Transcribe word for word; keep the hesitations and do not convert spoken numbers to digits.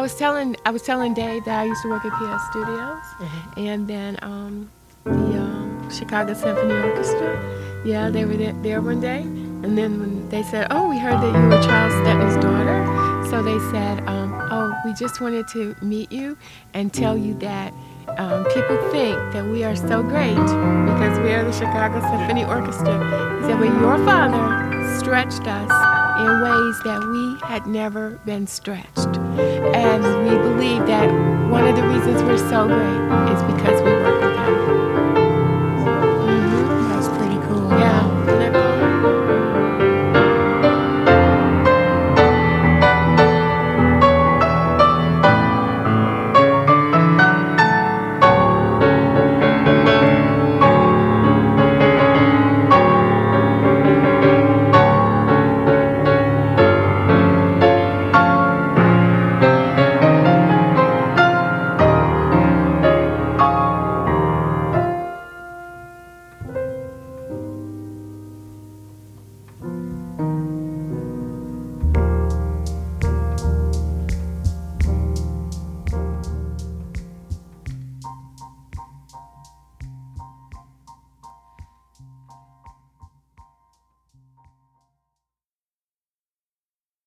I was telling I was telling Dave that I used to work at P S Studios, Mm-hmm. and then um, the um, Chicago Symphony Orchestra. Yeah, they were there, there one day, and then when they said, "Oh, we heard that you were Charles Stetner's daughter," so they said, um, "Oh, we just wanted to meet you and tell you that." Um, people think that we are so great because we are the Chicago Symphony Orchestra. He said, but your father stretched us in ways that we had never been stretched. And we believe that one of the reasons we're so great is because we